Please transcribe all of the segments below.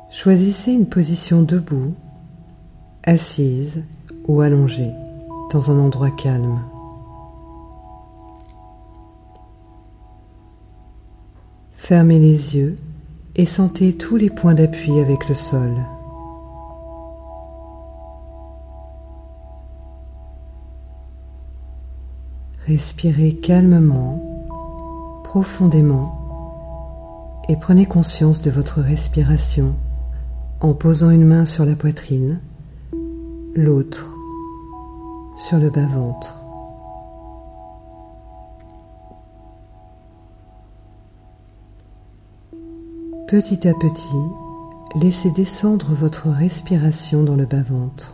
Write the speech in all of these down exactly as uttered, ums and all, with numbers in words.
Choisissez une position debout, assise ou allongée, dans un endroit calme. Fermez les yeux et sentez tous les points d'appui avec le sol. Respirez calmement, profondément et prenez conscience de votre respiration en posant une main sur la poitrine, l'autre sur le bas-ventre. Petit à petit, laissez descendre votre respiration dans le bas-ventre.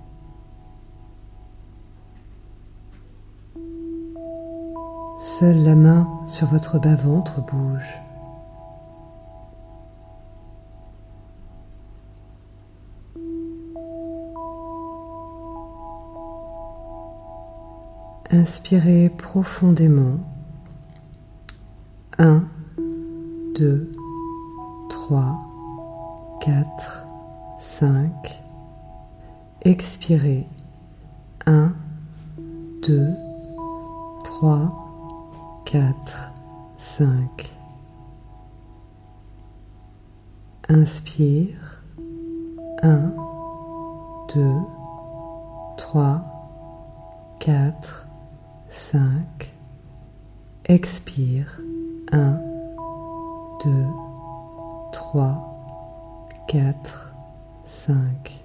Seule la main sur votre bas-ventre bouge. Inspirez profondément. un, deux, trois, quatre, cinq. Expirez. un, deux, trois, quatre, cinq. Inspire. un, deux, trois, quatre, cinq. Expire. un, deux, trois, quatre, cinq.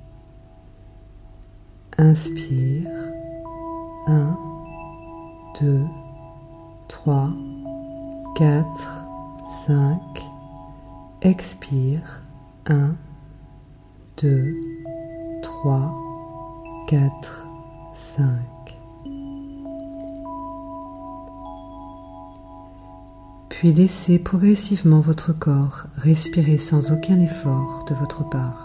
Inspire. un, deux, trois, quatre, cinq. Expire. un, deux, trois, quatre, cinq. Puis laissez progressivement votre corps respirer sans aucun effort de votre part.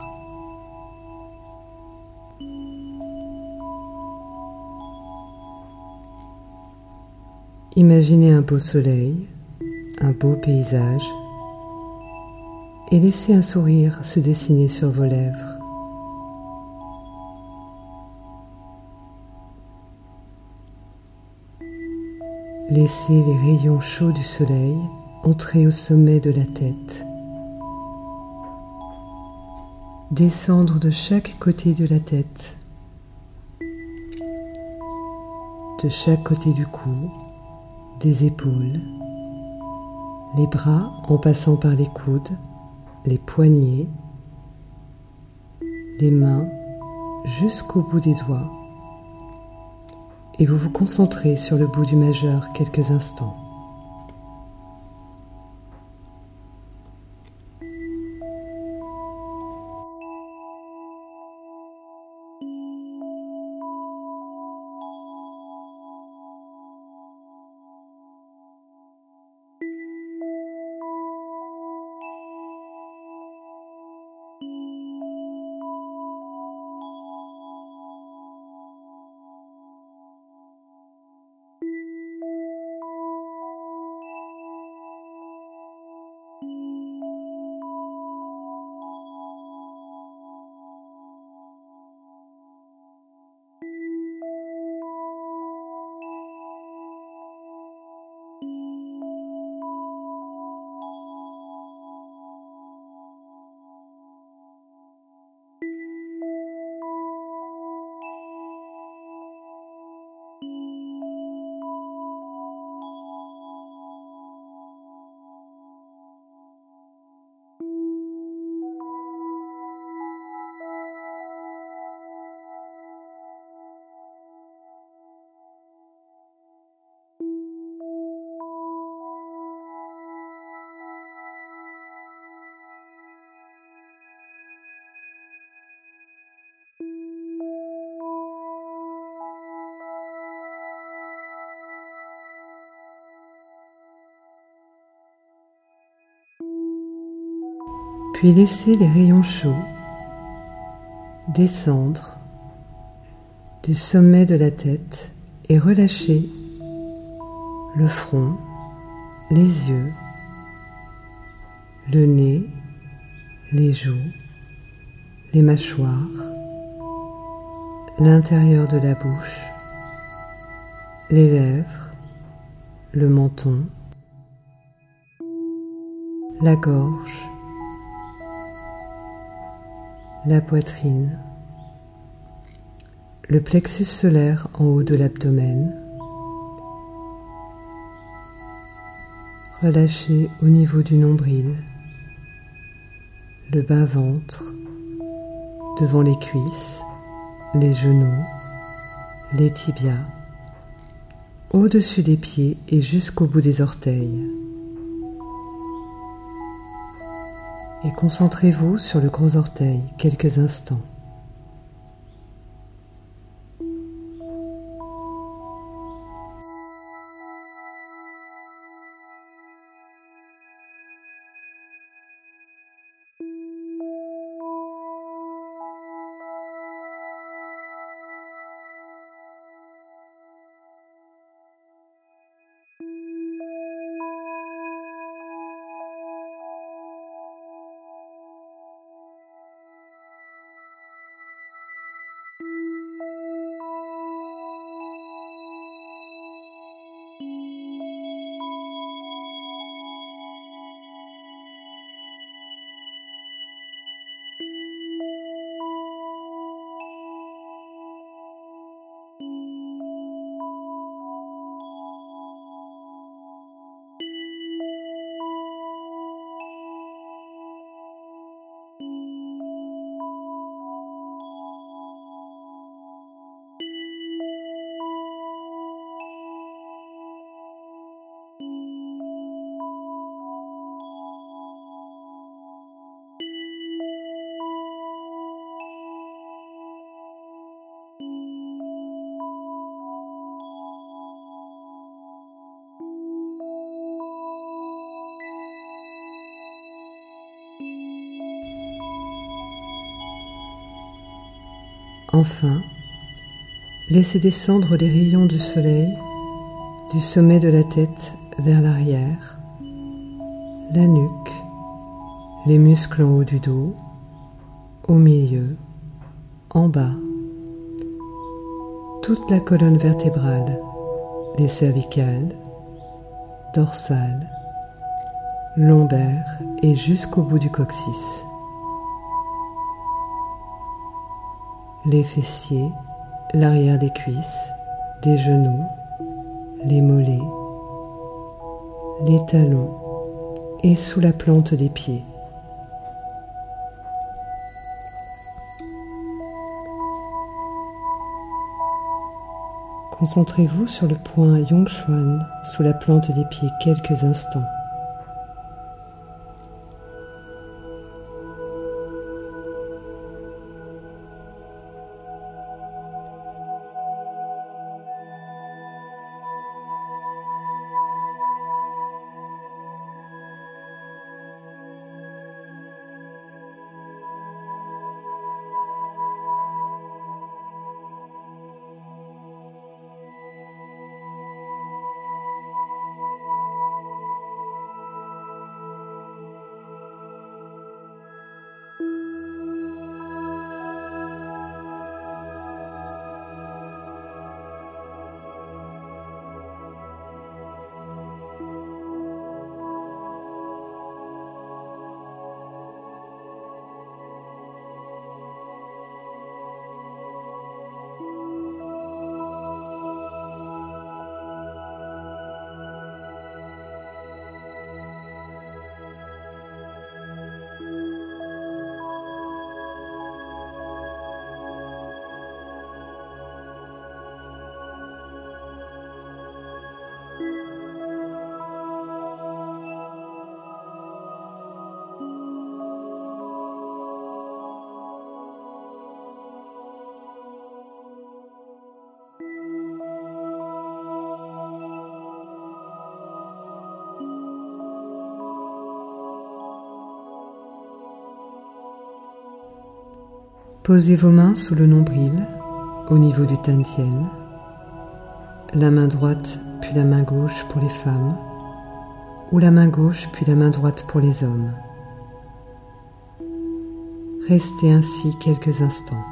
Imaginez un beau soleil, un beau paysage, et laissez un sourire se dessiner sur vos lèvres. Laissez les rayons chauds du soleil entrer au sommet de la tête, descendre de chaque côté de la tête, de chaque côté du cou, des épaules, les bras en passant par les coudes, les poignets, les mains jusqu'au bout des doigts, et vous vous concentrez sur le bout du majeur quelques instants. Puis laissez les rayons chauds descendre du sommet de la tête et relâcher le front, les yeux, le nez, les joues, les mâchoires, l'intérieur de la bouche, les lèvres, le menton, la gorge, la poitrine, le plexus solaire en haut de l'abdomen. Relâchez au niveau du nombril, le bas-ventre, devant les cuisses, les genoux, les tibias, au-dessus des pieds et jusqu'au bout des orteils. Et concentrez-vous sur le gros orteil quelques instants. Enfin, laissez descendre les rayons du soleil du sommet de la tête vers l'arrière, la nuque, les muscles en haut du dos, au milieu, en bas, toute la colonne vertébrale, les cervicales, dorsales, lombaires et jusqu'au bout du coccyx. Les fessiers, l'arrière des cuisses, des genoux, les mollets, les talons et sous la plante des pieds. Concentrez-vous sur le point Yongchuan sous la plante des pieds quelques instants. Posez vos mains sous le nombril, au niveau du Tantien, la main droite puis la main gauche pour les femmes, ou la main gauche puis la main droite pour les hommes. Restez ainsi quelques instants.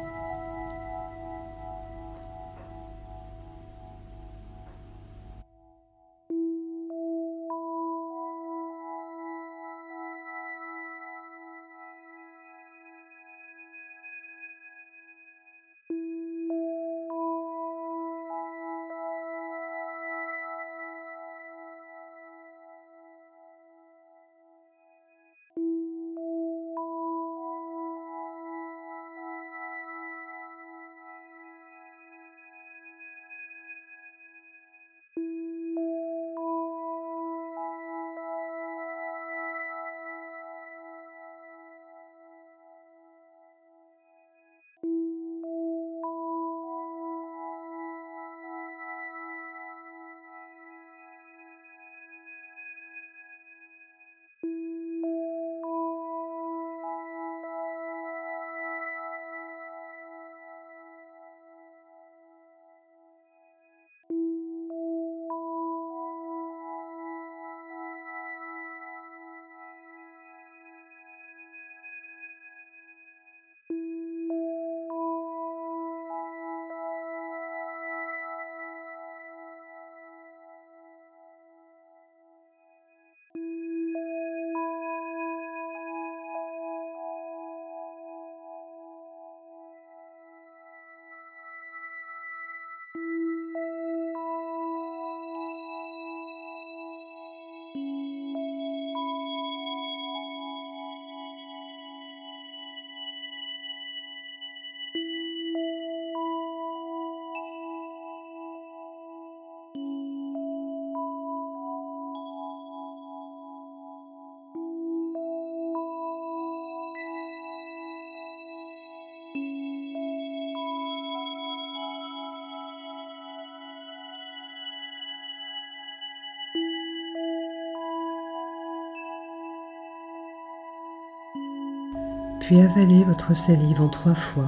Puis avalez votre salive en trois fois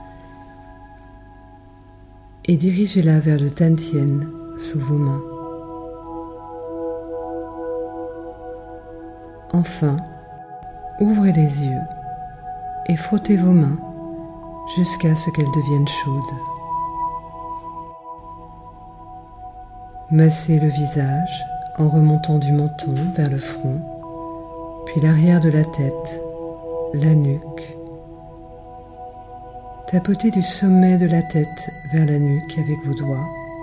et dirigez-la vers le Tantien sous vos mains. Enfin, ouvrez les yeux et frottez vos mains jusqu'à ce qu'elles deviennent chaudes. Massez le visage en remontant du menton vers le front, puis l'arrière de la tête, la nuque. Tapotez du sommet de la tête vers la nuque avec vos doigts.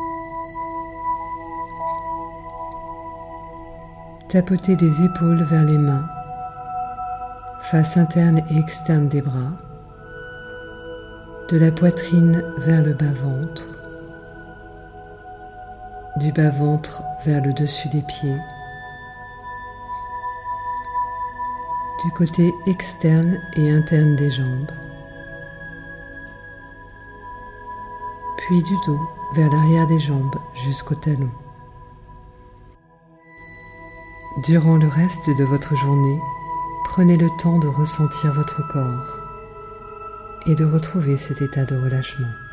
Tapotez des épaules vers les mains, face interne et externe des bras, de la poitrine vers le bas-ventre, du bas-ventre vers le dessus des pieds, du côté externe et interne des jambes, puis du dos vers l'arrière des jambes jusqu'au talon. Durant le reste de votre journée, prenez le temps de ressentir votre corps et de retrouver cet état de relâchement.